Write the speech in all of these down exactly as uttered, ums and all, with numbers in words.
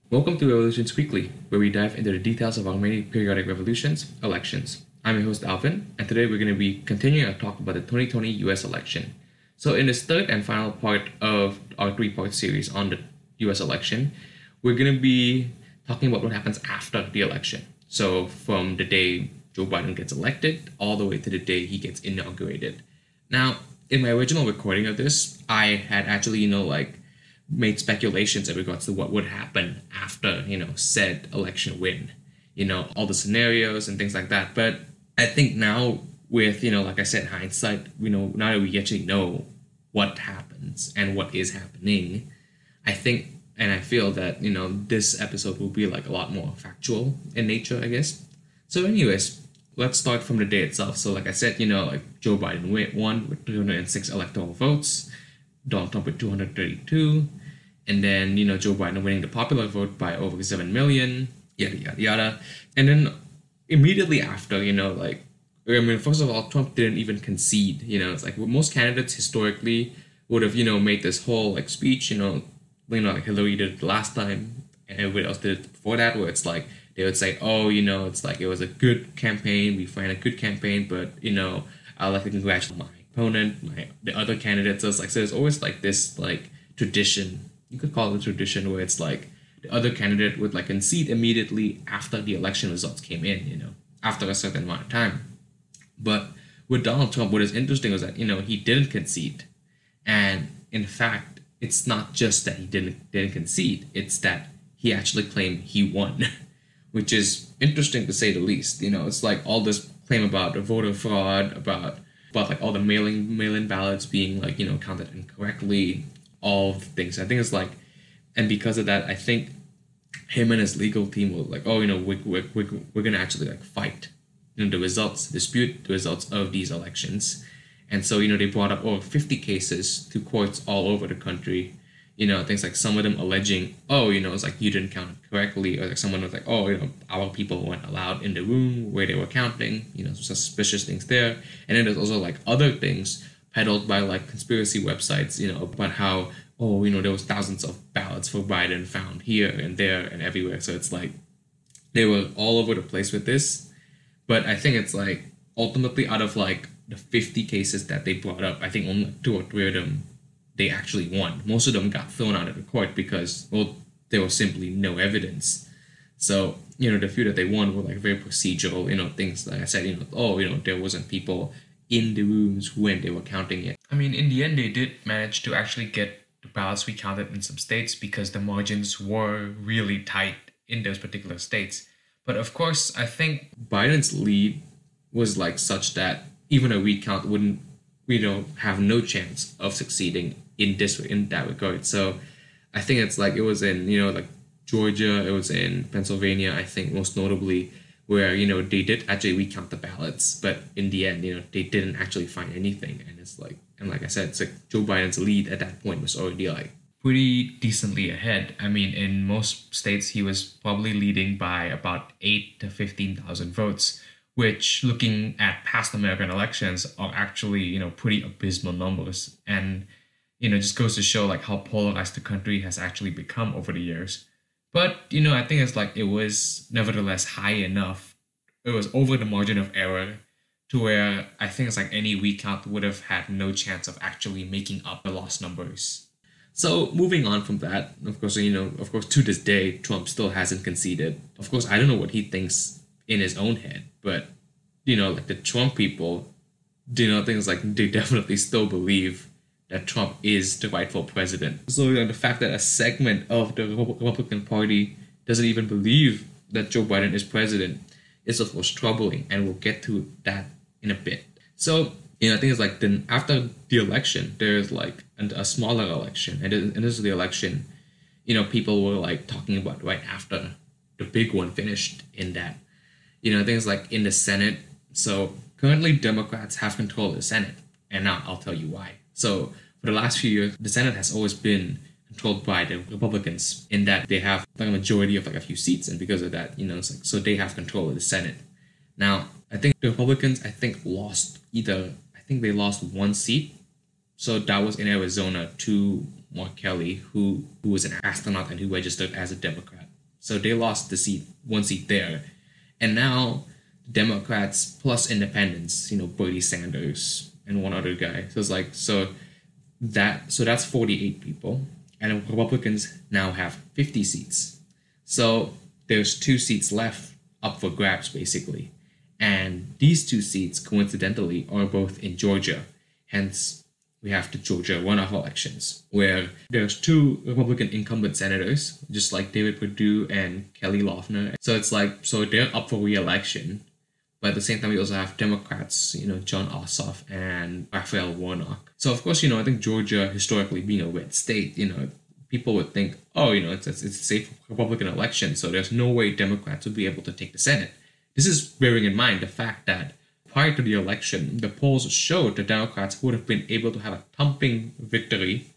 Welcome to Revolutions Weekly, where we dive into the details of our many periodic revolutions, elections. I'm your host Alvin, and today we're going to be continuing our talk about the twenty twenty U S election. So, in this third and final part of our three part series on the U S election, we're going to be talking about what happens after the election. So, from the day Joe Biden gets elected all the way to the day he gets inaugurated. Now, in my original recording of this, I had actually, you know, like made speculations in regards to what would happen after, you know, said election win, you know, all the scenarios and things like that. But I think now with, you know, like I said, hindsight, you know, now that we actually know what happens and what is happening, I think and I feel that, you know, this episode will be like a lot more factual in nature, I guess. So anyways, let's start from the day itself. So like I said, you know, like Joe Biden won with three hundred six electoral votes, Donald Trump with two hundred thirty-two, and then, you know, Joe Biden winning the popular vote by over seven million, yada, yada, yada. And then immediately after, you know, like, I mean, first of all, Trump didn't even concede, you know, it's like most candidates historically would have, you know, made this whole, like, speech, you know, you know, like Hillary did it the last time, and everybody else did it before that, where it's like, they would say, oh, you know, it's like, it was a good campaign, we ran a good campaign, but, you know, I'd like to congratulate my opponent, my the other candidates. So it's like, so there's always like this like tradition, you could call it a tradition, where it's like the other candidate would like concede immediately after the election results came in, you know, after a certain amount of time. But with Donald Trump, what is interesting is that, you know, he didn't concede. And in fact, it's not just that he didn't didn't concede, it's that he actually claimed he won, which is interesting to say the least. You know, it's like all this claim about the voter fraud, about about like all the mailing mail-in ballots being like, you know, counted incorrectly, all the things. I think it's like, and because of that, I think him and his legal team were like, oh, you know, we we we we're gonna actually like fight, you know, the results, dispute the results of these elections. And so, you know, they brought up over fifty cases to courts all over the country. You know, things like some of them alleging, oh, you know, it's like you didn't count it correctly, or like someone was like, oh, you know, our people weren't allowed in the room where they were counting, you know, suspicious things there. And then there's also like other things peddled by like conspiracy websites, you know, about how, oh, you know, there was thousands of ballots for Biden found here and there and everywhere. So it's like they were all over the place with this. But I think it's like ultimately out of like the fifty cases that they brought up, I think only two or three of them they actually won. Most of them got thrown out of the court because, well, there was simply no evidence. So, you know, the few that they won were like very procedural, you know, things like I said, you know, oh, you know, there wasn't people in the rooms when they were counting it. I mean, in the end, they did manage to actually get the ballots recounted in some states because the margins were really tight in those particular states. But of course, I think Biden's lead was like such that even a recount wouldn't, you know, have no chance of succeeding in this in that regard. So I think it's like it was in, you know, like Georgia, it was in Pennsylvania, I think most notably, where, you know, they did actually recount the ballots, but in the end, you know, they didn't actually find anything. And it's like, and like I said, it's like Joe Biden's lead at that point was already like pretty decently ahead. I mean, in most states, he was probably leading by about eight to fifteen thousand votes, which, looking at past American elections, are actually, you know, pretty abysmal numbers. And, you know, just goes to show like how polarized the country has actually become over the years. But, you know, I think it's like it was nevertheless high enough. It was over the margin of error to where I think it's like any recount would have had no chance of actually making up the lost numbers. So moving on from that, of course, you know, of course, to this day, Trump still hasn't conceded. Of course, I don't know what he thinks in his own head, but, you know, like the Trump people, you know, things like they definitely still believe that Trump is the rightful president. So, you know, the fact that a segment of the Republican Party doesn't even believe that Joe Biden is president is of course troubling, and we'll get to that in a bit. So, you know, I think it's like then after the election, there's like a smaller election, and and this is the election, you know, people were like talking about right after the big one finished. In that, you know, things like in the Senate. So currently, Democrats have control of the Senate, and now I'll tell you why. So for the last few years, the Senate has always been controlled by the Republicans in that they have like a majority of like a few seats, and because of that, you know, it's like so they have control of the Senate. Now, I think the Republicans, I think, lost either I think they lost one seat. So that was in Arizona to Mark Kelly, who who was an astronaut and who registered as a Democrat. So they lost the seat, one seat there. And now Democrats plus independents, you know, Bernie Sanders and one other guy. So it's like, so that, so that's forty-eight people. And Republicans now have fifty seats. So there's two seats left up for grabs, basically. And these two seats, coincidentally, are both in Georgia. Hence, we have the Georgia runoff elections, where there's two Republican incumbent senators, just like David Perdue and Kelly Loeffler. So it's like, so they're up for re-election. But at the same time, we also have Democrats, you know, Jon Ossoff and Raphael Warnock. So of course, you know, I think Georgia, historically being a red state, you know, people would think, oh, you know, it's, it's a safe Republican election, so there's no way Democrats would be able to take the Senate. This is bearing in mind the fact that prior to the election, the polls showed that Democrats would have been able to have a thumping victory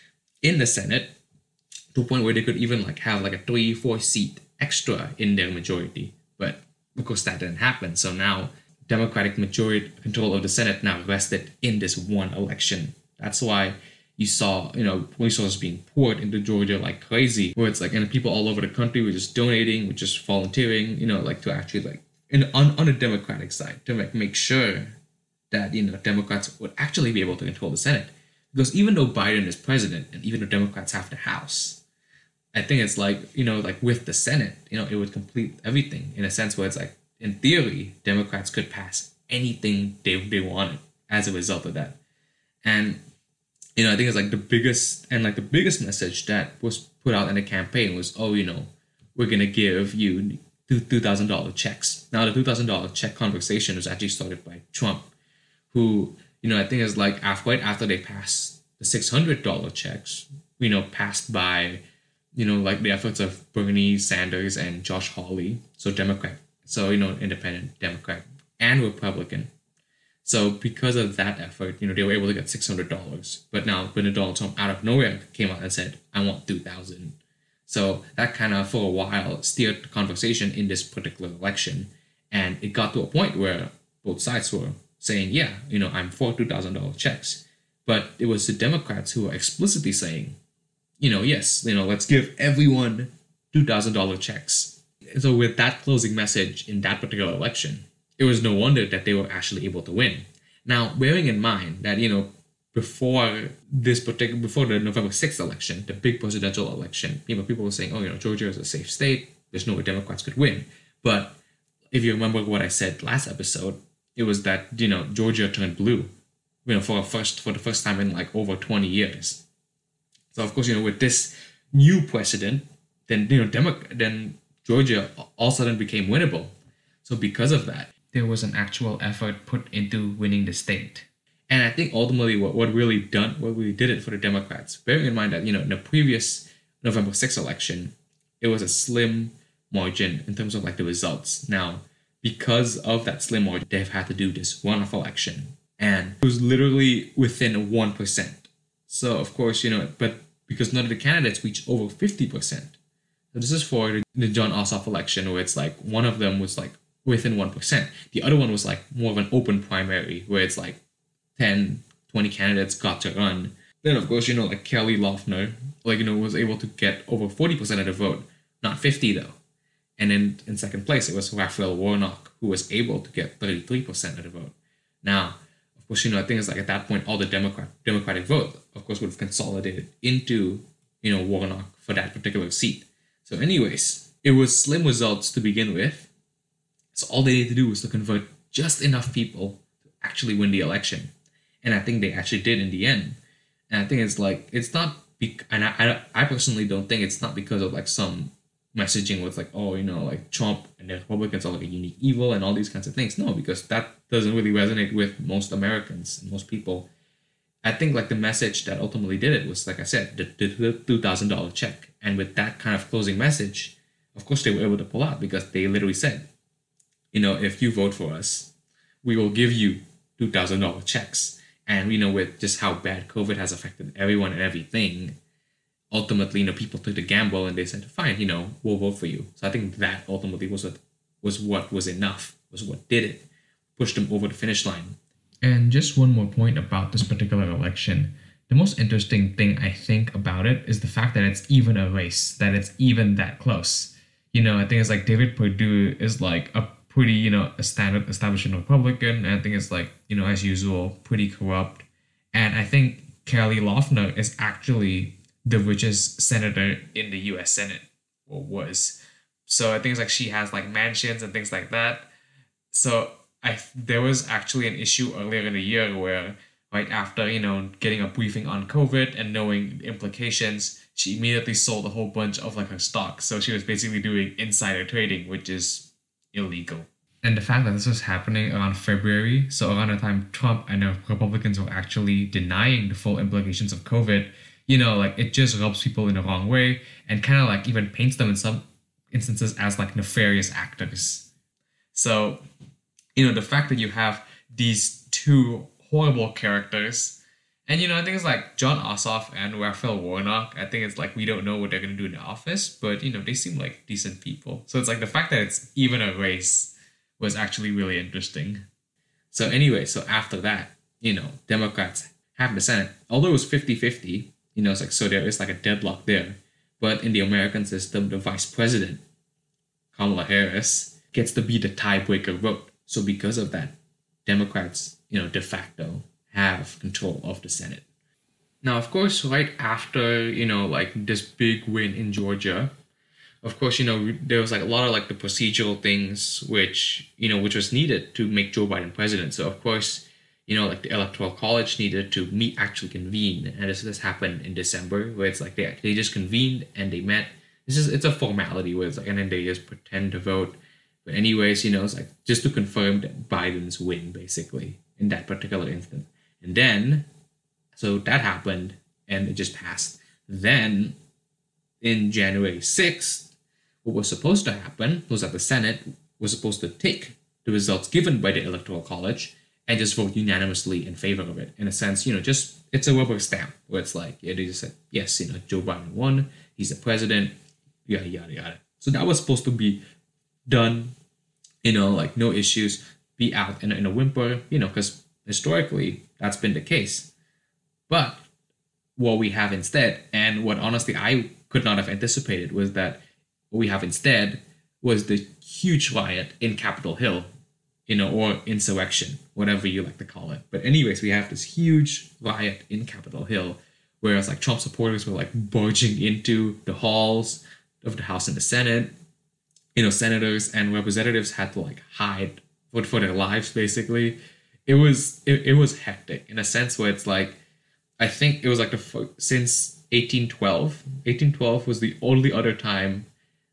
in the Senate to a point where they could even like have like a three, four seat extra in their majority. But of course that didn't happen. So now Democratic majority control of the Senate now rested in this one election. That's why you saw, you know, resources being poured into Georgia like crazy, where it's like, and people all over the country were just donating, were just volunteering, you know, like to actually like, in, on, on the Democratic side, to like make sure that, you know, Democrats would actually be able to control the Senate. Because even though Biden is president and even though Democrats have the House, I think it's like, you know, like with the Senate, you know, it would complete everything in a sense where it's like, in theory, Democrats could pass anything they, they wanted as a result of that. And, you know, I think it's like the biggest, and like the biggest message that was put out in the campaign was, oh, you know, we're going to give you two thousand dollars checks. Now, the two thousand dollars check conversation was actually started by Trump, who, you know, I think is like after, right after they passed the six hundred dollars checks, you know, passed by, you know, like the efforts of Bernie Sanders and Josh Hawley, so Democrat, so, you know, independent Democrat and Republican. So because of that effort, you know, they were able to get six hundred dollars. But now when Donald Trump out of nowhere came out and said, I want two thousand dollars. So that kind of, for a while, steered the conversation in this particular election. And it got to a point where both sides were saying, yeah, you know, I'm for two thousand dollars checks. But it was the Democrats who were explicitly saying, you know, yes, you know, let's give everyone two thousand dollars checks. And so with that closing message in that particular election, it was no wonder that they were actually able to win. Now, bearing in mind that, you know, before this particular, before the November sixth election, the big presidential election, you know, people were saying, oh, you know, Georgia is a safe state. There's no way Democrats could win. But if you remember what I said last episode, it was that, you know, Georgia turned blue, you know, for a first, for the first time in like over twenty years. So of course, you know, with this new precedent, then, you know, Demo- then Georgia all of a sudden became winnable. So because of that, there was an actual effort put into winning the state. And I think ultimately what, what really done, what really did it for the Democrats, bearing in mind that, you know, in the previous November sixth election, it was a slim margin in terms of like the results. Now, because of that slim margin, they've had to do this runoff election. And it was literally within one percent. So of course, you know, but because none of the candidates reached over fifty percent. So this is for the, the Jon Ossoff election, where it's like one of them was like within one percent. The other one was like more of an open primary, where it's like ten, twenty candidates got to run. Then, of course, you know, like Kelly Loeffler, like, you know, was able to get over forty percent of the vote. Not fifty, though. And then in second place, it was Raphael Warnock, who was able to get thirty-three percent of the vote. Now, of course, you know, I think it's like at that point, all the Democrat Democratic vote, of course, would have consolidated into, you know, Warnock for that particular seat. So anyways, it was slim results to begin with. So all they needed to do was to convert just enough people to actually win the election. And I think they actually did in the end. And I think it's like, it's not, be- and I, I, I personally don't think it's not because of like some messaging with like, oh, you know, like Trump and the Republicans are like a unique evil and all these kinds of things. No, because that doesn't really resonate with most Americans and most people. I think like the message that ultimately did it was, like I said, the, the, the two thousand dollars check. And with that kind of closing message, of course they were able to pull out, because they literally said, you know, if you vote for us, we will give you two thousand dollars checks. And, you know, with just how bad COVID has affected everyone and everything, ultimately, you know, people took the gamble and they said, fine, you know, we'll vote for you. So I think that ultimately was what was what was enough, was what did it, pushed them over the finish line. And just one more point about this particular election. The most interesting thing I think about it is the fact that it's even a race, that it's even that close. You know, I think it's like David Perdue is like a pretty, you know, a standard establishment Republican. And I think it's like, you know, as usual, pretty corrupt. And I think Kelly Loeffler is actually the richest senator in the U S Senate, or was. So I think it's like she has like mansions and things like that. So I there was actually an issue earlier in the year where right after you know getting a briefing on COVID and knowing the implications, she immediately sold a whole bunch of like her stocks. So she was basically doing insider trading, which is illegal. And the fact that this was happening around February, so around the time Trump and the Republicans were actually denying the full implications of COVID, you know, like it just rubs people in the wrong way and kind of like even paints them in some instances as like nefarious actors. So, you know, the fact that you have these two horrible characters, and you know, I think it's like Jon Ossoff and Raphael Warnock. I think it's like we don't know what they're gonna do in the office, but you know, they seem like decent people. So it's like the fact that it's even a race was actually really interesting. So anyway, so after that, you know, Democrats have the Senate. Although it was fifty-fifty, you know, it's like so there is like a deadlock there. But in the American system, the vice president, Kamala Harris, gets to be the tiebreaker vote. So because of that, Democrats, you know, de facto have control of the Senate. Now, of course, right after, you know, like this big win in Georgia, of course, you know, there was like a lot of like the procedural things which, you know, which was needed to make Joe Biden president. So, of course, you know, like the Electoral College needed to meet, actually convene. And this, this happened in December, where it's like they, they just convened and they met. This is, it's a formality where it's like, and then they just pretend to vote. But anyways, you know, it's like just to confirm that Biden's win, basically, in that particular instance. And then, so that happened and it just passed. Then, in January sixth, what was supposed to happen was that the Senate was supposed to take the results given by the Electoral College and just vote unanimously in favor of it. In a sense, you know, just it's a rubber stamp where it's like, yeah, they just said, yes, you know, Joe Biden won, he's the president, yada, yada, yada. So that was supposed to be done, you know, like no issues, be out in a, in a whimper, you know, because historically that's been the case. But what we have instead, and what honestly I could not have anticipated, was that what we have instead was the huge riot in Capitol Hill, you know, or insurrection, whatever you like to call it. But anyways, we have this huge riot in Capitol Hill, where it's like Trump supporters were like barging into the halls of the House and the Senate. You know, senators and representatives had to like hide for, for their lives, basically. It was it, it was hectic in a sense where it's like, I think it was like the since eighteen twelve. eighteen twelve was the only other time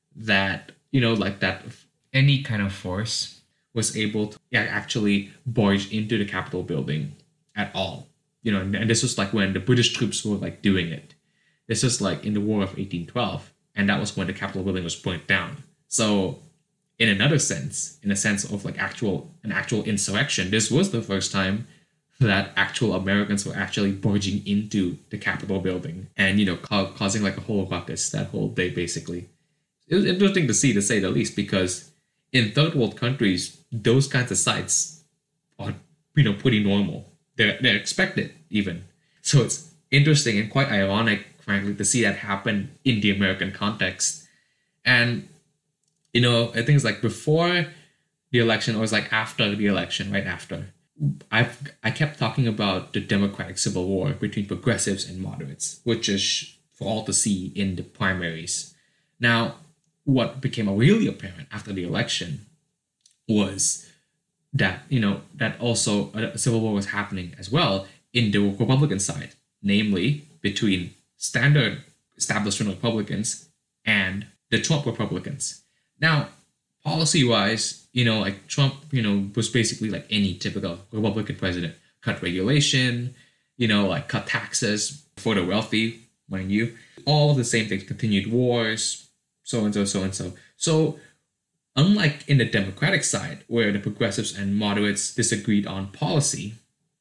that, you know, like that any kind of force was able to yeah, actually barge into the Capitol building at all. You know, and, and this was like when the British troops were like doing it. This was like in the War of eighteen twelve, and that was when the Capitol building was burnt down. So in another sense, in a sense of like actual an actual insurrection, this was the first time that actual Americans were actually barging into the Capitol building and, you know, ca- causing like a whole ruckus that whole day, basically. It was interesting to see, to say the least, because in third world countries, those kinds of sites are, you know, pretty normal. They're, they're expected, even. So it's interesting and quite ironic, frankly, to see that happen in the American context. And, you know, I think it's like before the election, or it was like after the election, right after, I've I kept talking about the Democratic Civil War between progressives and moderates, which is for all to see in the primaries. Now, what became really apparent after the election was that, you know, that also a civil war was happening as well in the Republican side, namely between standard establishment Republicans and the Trump Republicans. Now, policy-wise, you know, like Trump, you know, was basically like any typical Republican president. Cut regulation, you know, like cut taxes for the wealthy, mind you. All of the same things, continued wars, so and so, so and so. So, unlike in the Democratic side, where the progressives and moderates disagreed on policy,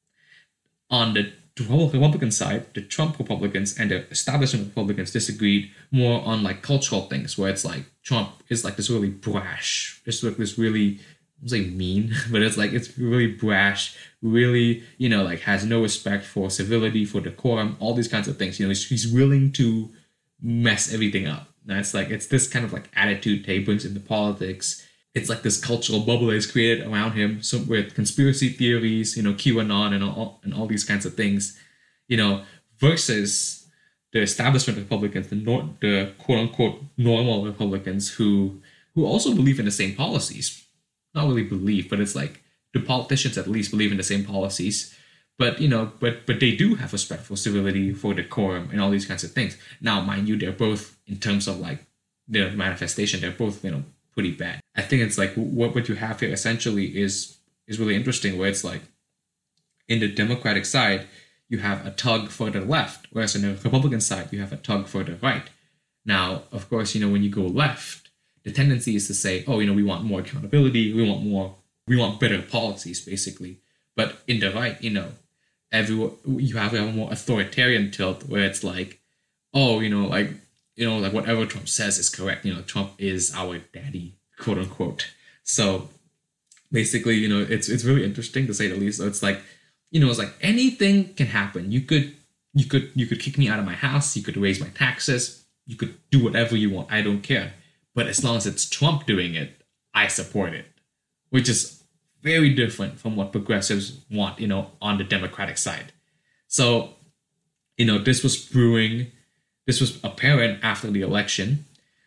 on the Republican side, the Trump Republicans and the establishment Republicans disagreed more on like cultural things, where it's like Trump is like this really brash, just like this really, I was like mean, but it's like it's really brash, really, you know, like has no respect for civility, for decorum, all these kinds of things. You know, he's, he's willing to mess everything up. Now it's like it's this kind of like attitude that he brings into politics. It's like this cultural bubble that is created around him, so with conspiracy theories, you know, QAnon and all and all these kinds of things, you know, versus the establishment Republicans, the nor- the quote unquote normal Republicans who who also believe in the same policies. Not really believe, but it's like the politicians at least believe in the same policies. But you know, but but they do have respect for civility, for decorum, and all these kinds of things. Now, mind you, they're both in terms of like their manifestation, they're both you know pretty bad. I think it's like what what you have here essentially is is really interesting, where it's like in the Democratic side you have a tug for the left, whereas in the Republican side you have a tug for the right. Now, of course, you know when you go left, the tendency is to say, oh, you know, we want more accountability, we want more, we want better policies, basically. But in the right, you know, everyone you have a more authoritarian tilt where it's like, oh, you know, like you know, like whatever Trump says is correct. You know, Trump is our daddy, quote unquote. So basically, you know, it's it's really interesting to say the least. So it's like, you know, it's like anything can happen. You could you could you could kick me out of my house, you could raise my taxes, you could do whatever you want. I don't care. But as long as it's Trump doing it, I support it. Which is very different from what progressives want, you know, on the Democratic side. So, you know, this was brewing, this was apparent after the election.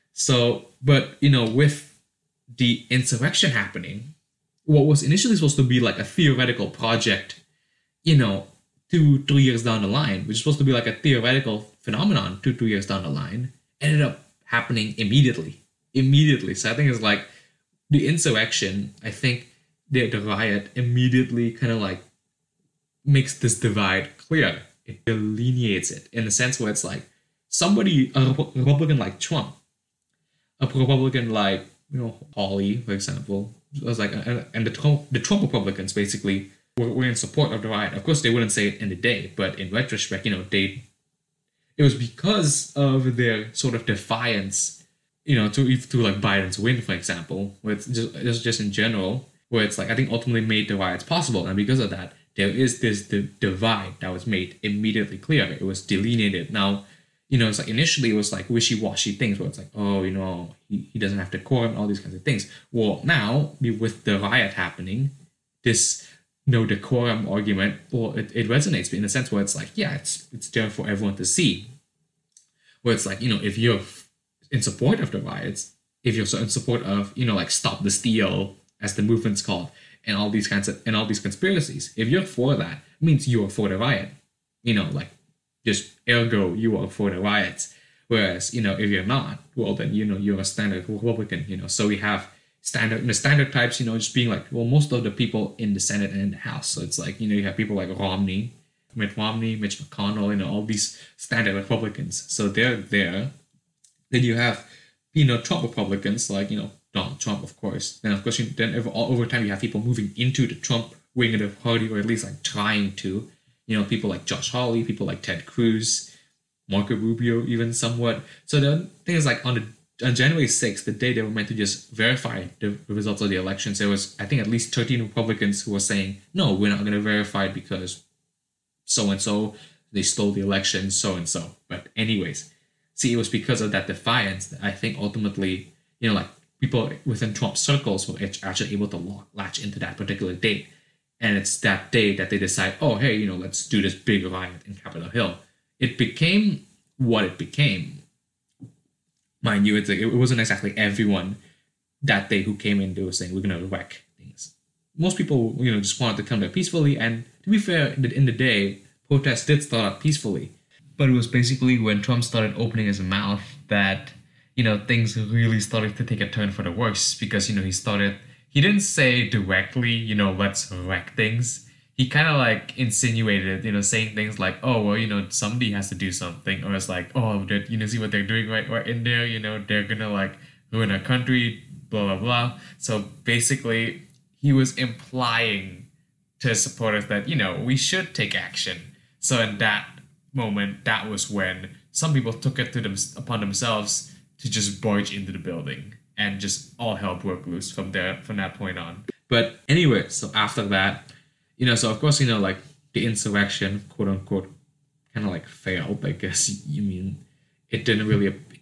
So, but, you know, with the insurrection happening, what was initially supposed to be like a theoretical project, you know, two, three years down the line, which is supposed to be like a theoretical phenomenon two, three years down the line, ended up happening immediately. Immediately. So I think it's like the insurrection, I think the, the riot immediately kind of like makes this divide clear. It delineates it in the sense where it's like somebody, a Republican like Trump, a Republican like, you know, Hawley, for example, was like, and the Trump, the Trump Republicans basically were, were in support of the riot. Of course, they wouldn't say it in the day, but in retrospect, you know, they, it was because of their sort of defiance, you know, to to like Biden's win, for example, with just just, just in general, where it's like I think ultimately made the riots possible, and because of that, there is this the divide that was made immediately clear. It was delineated. Now, you know, it's like initially it was like wishy-washy things where it's like, oh, you know, he, he doesn't have decorum, all these kinds of things. Well, now with the riot happening, this no decorum argument, well, it, it resonates in the sense where it's like, yeah, it's it's there for everyone to see. Where it's like, you know, if you're in support of the riots, if you're in support of, you know, like Stop the Steal, as the movement's called, and all these kinds of and all these conspiracies, if you're for that, it means you are for the riot. You know, like just ergo you are for the riots. Whereas, you know, if you're not, well then, you know, you're a standard Republican, you know. So we have standard the standard types, you know, just being like, well, most of the people in the Senate and in the House. So it's like, you know, you have people like Romney, Mitt Romney, Mitch McConnell, you know, all these standard Republicans. So they're there. Then you have, you know, Trump Republicans like, you know, Donald Trump, of course. Then, of course, you, then over, over time you have people moving into the Trump wing of the party, or at least like trying to. You know, people like Josh Hawley, people like Ted Cruz, Marco Rubio, even somewhat. So the thing is, like on the on January sixth, the day they were meant to just verify the results of the elections, there was, I think, at least thirteen Republicans who were saying, no, we're not going to verify it because so and so they stole the election, so and so. But anyways, see, it was because of that defiance that I think ultimately, you know, like people within Trump circles were actually able to latch into that particular date. And it's that day that they decide, oh, hey, you know, let's do this big riot in Capitol Hill. It became what it became. Mind you, it's like, it wasn't exactly everyone that day who came in, they were saying, we're going to wreck things. Most people, you know, just wanted to come there peacefully. And to be fair, in the, in the day, protests did start out peacefully. But it was basically when Trump started opening his mouth that, you know, things really started to take a turn for the worse, because, you know, he started, he didn't say directly, you know, let's wreck things. He kind of like insinuated, you know, saying things like, oh, well, you know, somebody has to do something. Or it's like, oh, you know, see what they're doing right, right in there, you know, they're going to like ruin our country, blah, blah, blah. So basically, he was implying to his supporters that, you know, we should take action. So in that moment, that was when some people took it to them upon themselves to just barge into the building, and just all hell broke loose from there from that point on. But anyway, so after that, you know, so of course, you know, like the insurrection, quote unquote, kind of like failed. I guess you mean it didn't really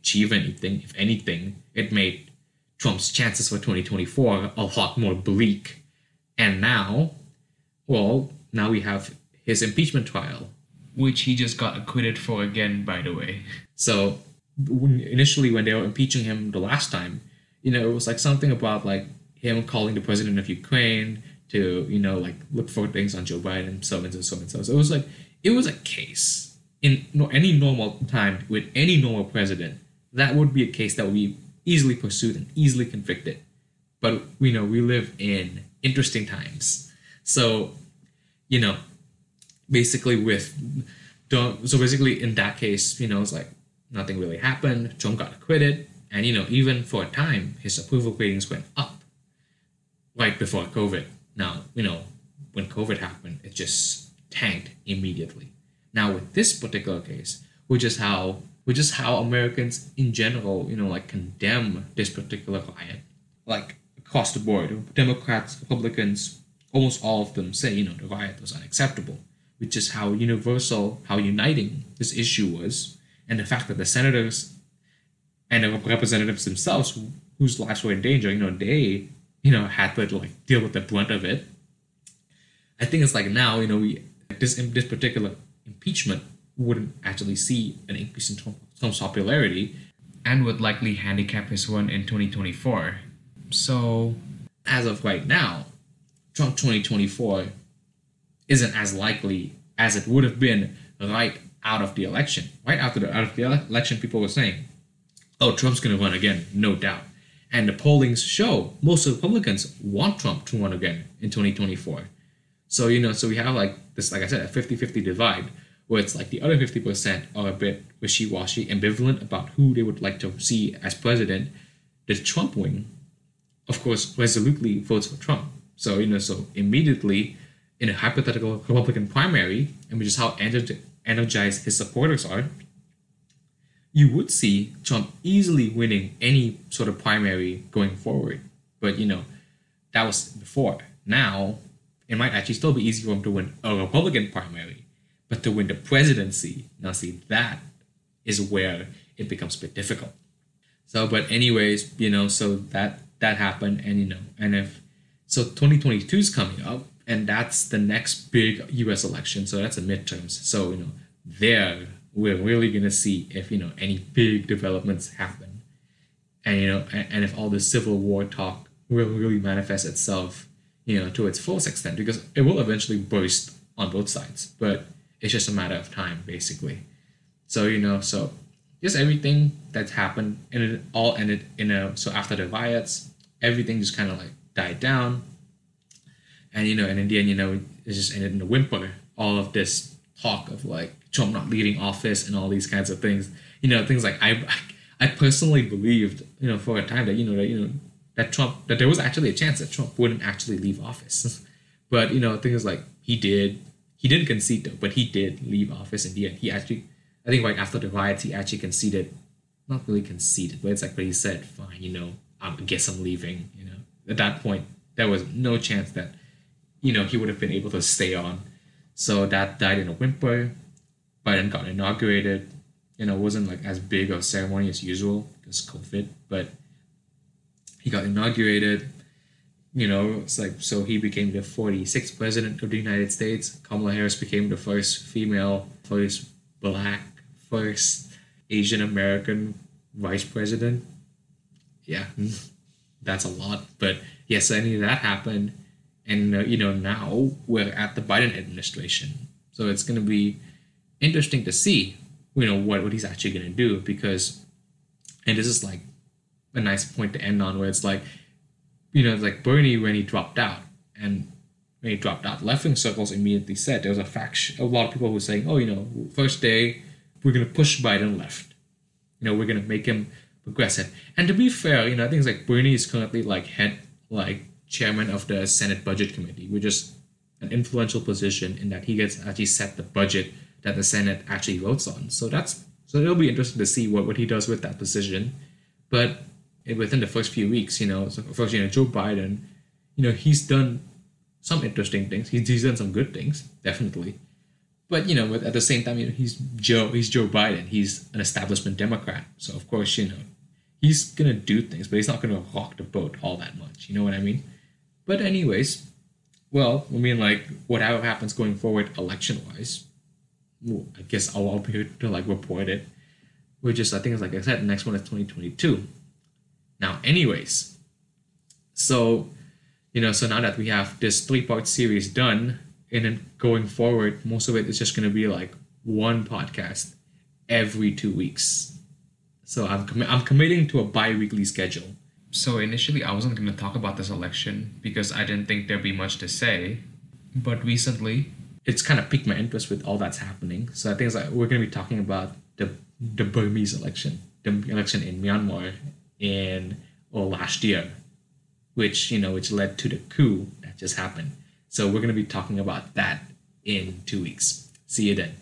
achieve anything. If anything, it made Trump's chances for twenty twenty-four a lot more bleak. And now, well, now we have his impeachment trial, which he just got acquitted for again, by the way. So initially, when they were impeaching him the last time, you know, it was like something about like him calling the president of Ukraine to, you know, like look for things on Joe Biden, so and so, so and so. So it was like, it was a case in no, any normal time with any normal president. That would be a case that would be easily pursued and easily convicted. But we know we live in interesting times. So, you know, basically with, so basically in that case, you know, it's like nothing really happened. Trump got acquitted. And, you know, even for a time, his approval ratings went up right before COVID. Now, you know, when COVID happened, it just tanked immediately. Now, with this particular case, which is how, which is how Americans in general, you know, like condemn this particular riot, like across the board, Democrats, Republicans, almost all of them say, you know, the riot was unacceptable, which is how universal, how uniting this issue was. And the fact that the senators and the representatives themselves, whose lives were in danger, you know, they, you know, had to like deal with the brunt of it. I think it's like now, you know, we this this particular impeachment wouldn't actually see an increase in Trump, Trump's popularity, and would likely handicap his run in twenty twenty-four. So, as of right now, Trump twenty twenty-four isn't as likely as it would have been right out of the election. Right after the out of the election, people were saying, "Oh, Trump's going to run again, no doubt." And the pollings show most Republicans want Trump to run again in twenty twenty-four. So, you know, so we have like this, like I said, a fifty-fifty divide, where it's like the other fifty percent are a bit wishy-washy, ambivalent about who they would like to see as president. The Trump wing, of course, resolutely votes for Trump. So, you know, so immediately in a hypothetical Republican primary, and which is how ener- energized his supporters are, you would see Trump easily winning any sort of primary going forward. But, you know, that was before. Now, it might actually still be easy for him to win a Republican primary, but to win the presidency, now see, that is where it becomes a bit difficult. So, but anyways, you know, so that that happened, and, you know, and if, so twenty twenty-two is coming up, and that's the next big U S election, so that's the midterms. So, you know, there, we're really going to see if, you know, any big developments happen. And, you know, and, and if all this civil war talk will really manifest itself, you know, to its fullest extent, because it will eventually burst on both sides, but it's just a matter of time, basically. So, you know, so just everything that's happened, and it all ended in a, so after the riots, everything just kind of like died down. And, you know, and in the end, you know, it just ended in a whimper. All of this talk of like Trump not leaving office and all these kinds of things, you know, things like I, I personally believed, you know, for a time that, you know, that, you know, that Trump, that there was actually a chance that Trump wouldn't actually leave office. But, you know, things like he did, he didn't concede though, but he did leave office in the end. He actually, I think right after the riots, he actually conceded, not really conceded, but it's like, but he said, fine, you know, I guess I'm leaving, you know. At that point, there was no chance that, you know, he would have been able to stay on. So that died in a whimper. Biden got inaugurated. You know, it wasn't like as big of a ceremony as usual because COVID, but he got inaugurated. You know, it's like, so he became the forty-sixth president of the United States. Kamala Harris became the first female, first black, first Asian American vice president. Yeah, that's a lot. But yes, any of that happened. And, uh, you know, now we're at the Biden administration. So it's going to be interesting to see, you know, what, what he's actually going to do, because, and this is like a nice point to end on, where it's like, you know, it's like Bernie, when he dropped out, and when he dropped out, left-wing circles immediately said, there was a faction, a lot of people who were saying, oh, you know, first day, we're going to push Biden left. You know, we're going to make him progressive. And to be fair, you know, I think it's like Bernie is currently like head, like, chairman of the Senate Budget Committee, which is an influential position in that he gets actually set the budget that the Senate actually votes on. So that's so it'll be interesting to see what, what he does with that position. But within the first few weeks, you know, so first, you know, Joe Biden, you know, he's done some interesting things. He's, he's done some good things, definitely. But you know, with, at the same time, you know, he's Joe. He's Joe Biden. He's an establishment Democrat. So of course, you know, he's gonna do things, but he's not gonna rock the boat all that much. You know what I mean? But anyways, well, I mean, like whatever happens going forward, election wise, well, I guess I'll, I'll be here to like report it. Which is, I think, it's like I said, the next one is twenty twenty-two. Now, anyways, so you know, so now that we have this three part series done, and then going forward, most of it is just going to be like one podcast every two weeks. So I'm commi- I'm committing to a bi-weekly schedule. So initially, I wasn't going to talk about this election because I didn't think there'd be much to say. But recently, it's kind of piqued my interest with all that's happening. So I think it's like we're going to be talking about the the Burmese election, the election in Myanmar in well, last year, which you know which led to the coup that just happened. So we're going to be talking about that in two weeks. See you then.